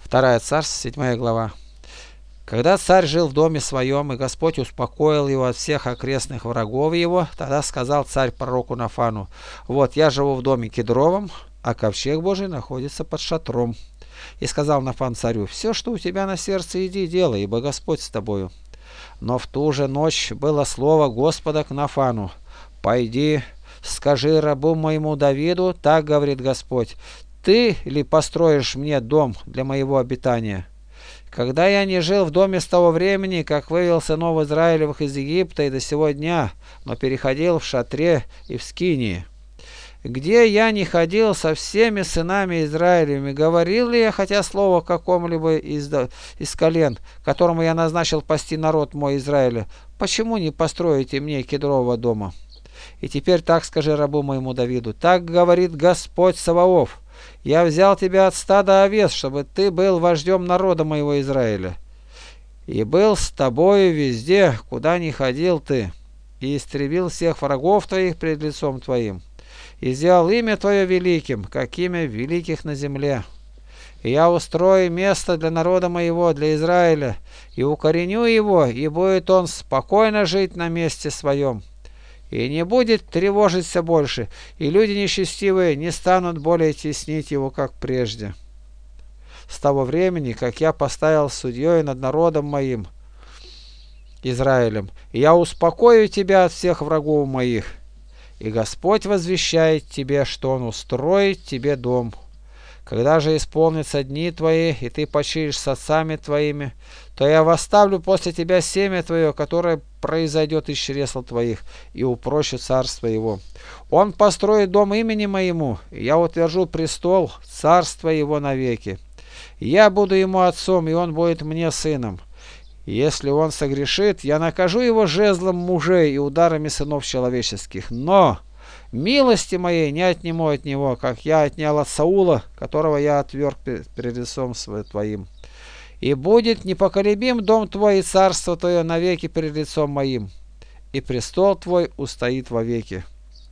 2 Царств, 7 глава. Когда царь жил в доме своем, и Господь успокоил его от всех окрестных врагов его, тогда сказал царь пророку Нафану: «Вот я живу в доме кедровом, а ковчег Божий находится под шатром». И сказал Нафан царю: «Все, что у тебя на сердце, иди делай, ибо Господь с тобою». Но в ту же ночь было слово Господа к Нафану: «Пойди, скажи рабу моему Давиду, так говорит Господь: ты ли построишь мне дом для моего обитания? Когда я не жил в доме с того времени, как вывел сынов Израилевых из Египта и до сего дня, но переходил в шатре и в скинии, где я не ходил со всеми сынами Израилевыми, говорил ли я хотя слово какому-либо из колен, которому я назначил пасти народ мой Израиля? Почему не построите мне кедрового дома? И теперь так скажи рабу моему Давиду: так говорит Господь Саваоф: я взял тебя от стада овец, чтобы ты был вождем народа моего Израиля, и был с тобою везде, куда ни ходил ты, и истребил всех врагов твоих пред лицом твоим, и сделал имя твое великим, как имя великих на земле. И я устрою место для народа моего, для Израиля, и укореню его, и будет он спокойно жить на месте своем, и не будет тревожиться больше, и люди нечестивые не станут более теснить его, как прежде. С того времени, как я поставил судьей над народом моим Израилем, и я успокою тебя от всех врагов моих, и Господь возвещает тебе, что Он устроит тебе дом. Когда же исполнятся дни твои, и ты почиешь с отцами твоими, то я восставлю после тебя семя твое, которое произойдет из чресл твоих, и упрощу царство его. Он построит дом имени моему, и я утвержу престол царства его навеки. Я буду ему отцом, и он будет мне сыном. Если он согрешит, я накажу его жезлом мужей и ударами сынов человеческих. Но милости моей не отниму от него, как я отнял от Саула, которого я отверг перед лицом твоим. И будет непоколебим дом твой и царство твое навеки перед лицом моим, и престол твой устоит вовеки».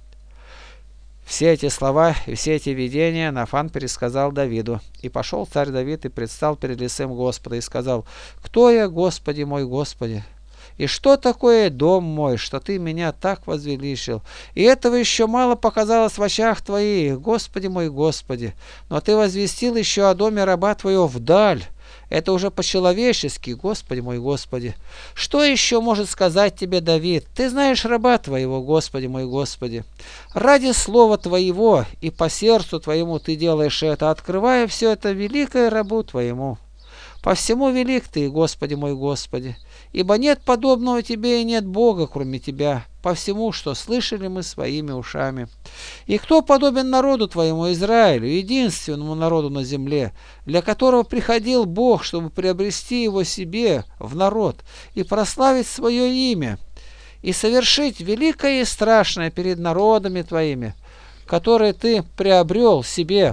Все эти слова и все эти видения Нафан пересказал Давиду. И пошел царь Давид и предстал перед лицем Господа и сказал: «Кто я, Господи мой, Господи? И что такое дом мой, что ты меня так возвеличил? И этого еще мало показалось в очах твоих, Господи мой, Господи. Но ты возвестил еще о доме раба твоего вдаль. Это уже по-человечески, Господи мой, Господи. Что еще может сказать тебе Давид? Ты знаешь раба твоего, Господи мой, Господи. Ради слова твоего и по сердцу твоему ты делаешь это, открывая все это великое рабу твоему. По всему велик ты, Господи мой, Господи, ибо нет подобного тебе и нет Бога, кроме тебя, по всему, что слышали мы своими ушами. И кто подобен народу твоему Израилю, единственному народу на земле, для которого приходил Бог, чтобы приобрести его себе в народ и прославить свое имя, и совершить великое и страшное перед народами твоими, которые ты приобрел себе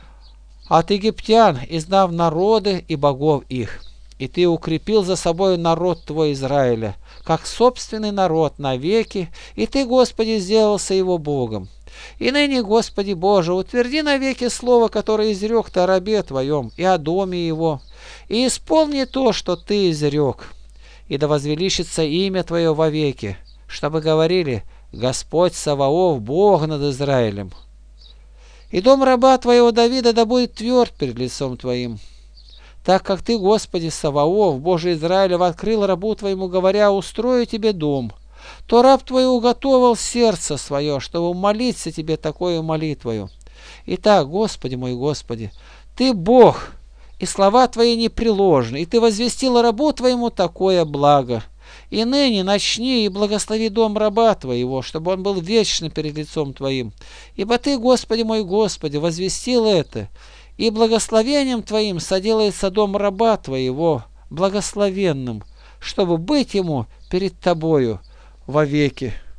от египтян, изгнав народы и богов их. И ты укрепил за собой народ твой Израиля, как собственный народ навеки, и ты, Господи, сделался его Богом. И ныне, Господи Боже, утверди навеки слово, которое изрек ты о рабе твоем и о доме его, и исполни то, что ты изрек. И да возвеличится имя твое вовеки, чтобы говорили: Господь Саваоф, Бог над Израилем. И дом раба твоего Давида да будет тверд перед лицом твоим. Так как ты, Господи Саваоф, Боже Израилев, открыл рабу твоему, говоря: устрою тебе дом, то раб твой уготовил сердце свое, чтобы молиться тебе такою молитвою. Итак, Господи мой, Господи, ты Бог, и слова твои непреложны, и ты возвестил рабу твоему такое благо. И ныне начни и благослови дом раба твоего, чтобы он был вечно перед лицом твоим. Ибо ты, Господи мой, Господи, возвестил это, и благословением твоим соделается дом раба твоего благословенным, чтобы быть ему перед тобою вовеки.